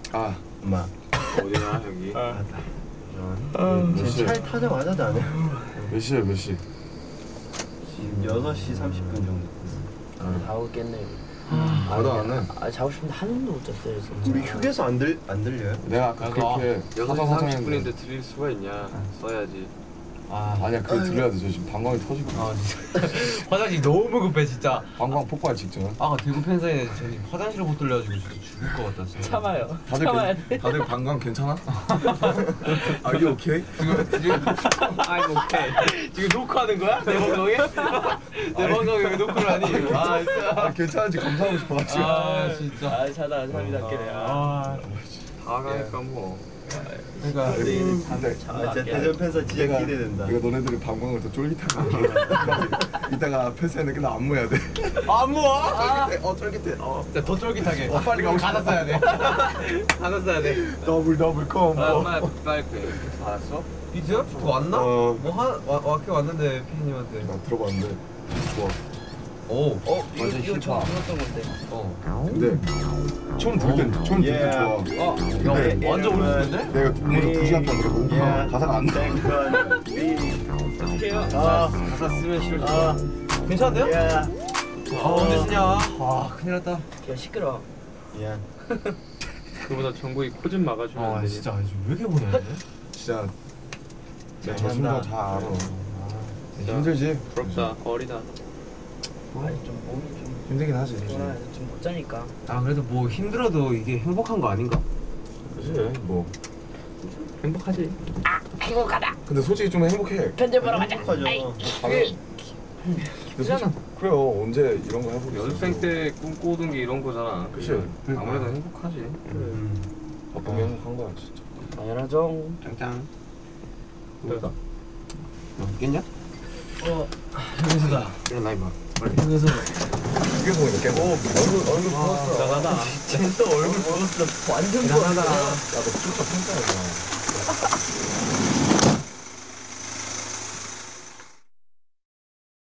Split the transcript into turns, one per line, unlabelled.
아
엄마
어디나 여기.
제 차에 타자마자 자네.
몇 시야 몇 시?
지금 6시 30분 정도.
다 오겠네요.
나도 안 해.
자고 싶은데 한 번도 못 잤어요 진짜.
우리 휴게소 안 들려요?
내가 아까 그렇게
6시 30분인데 들릴 수가 있냐? 써야지.
아니야 그게 들려야 돼. 저 지금 방광이 터지고
화장실 너무 급해 진짜.
방광 폭발 직전.
아까 대구 팬사인회 저희 화장실을 못 돌려가지고 진짜 죽을 것 같다 진짜.
참아요.
다들
참아야 돼.
다들 방광 괜찮아? Are you okay?
지금 I'm okay. 지금 녹화하는 거야? 내 방송에? 내 방송에 왜 녹화를 하니? 아 진짜.
괜찮은지 검사하고 싶어가지고.
진짜.
자다 잠이 닿게.
다 가니까 뭐.
그러니까
근데
진짜 대전 팬사 진짜 기대된다.
이거 너네들이 방광을 더 쫄깃하게 이따가 팬사인회 끝나 안무해야 돼.
안 모아?
쫄깃해.
진짜 더 쫄깃하게.
빨리 가고 싶어.
가사 써야 돼. 가사 써야 돼.
더블 콤보.
빨리 알았어?
비트? 그거 왔나? 왔긴 왔는데 피디님한테.
나 들어봤는데 좋아.
오.
완전
이거
힙합.
처음 들었던 건데.
근데 처음 들을 때 처음 들을 때 좋아. 근데
완전 오른쪽인데?
내가 먼저 2시간 동안 들어보고 가사가 안 나.
어떡해요?
가사 쓰면 싫어져.
괜찮은데요? 언제 쓰냐? 와 큰일 났다.
야 시끄러.
미안.
그보다 정국이 코 좀 막아주면 안 되니?
진짜 왜 이렇게 보내?
진짜 내 저심도 다 알아. 힘들지?
부럽다. 어리다.
아니 좀 몸이 좀
힘들긴 하지.
피곤해서 좀 못 자니까.
아 그래도 뭐 힘들어도 이게 행복한 거 아닌가?
그지 뭐.
행복하지.
행복하다.
근데 솔직히 좀 행복해.
편집 보러 가자.
행복하죠.
근데 솔직히 그래요. 언제 이런 거 해보겠어.
연습생 때 꿈꾸던 게 이런 거잖아.
그치.
아무래도 행복하지.
바쁘게 행복한 거야 진짜.
당연하죠.
짱짱.
뭐다?
깼냐? 여기서다.
일어나 임마.
여기서.
이게 보니까 깨. 얼굴 부었어.
나가다.
쟤또 얼굴 보였어. 완전
대단하다.
보였어.
야너 진짜 팬싸야.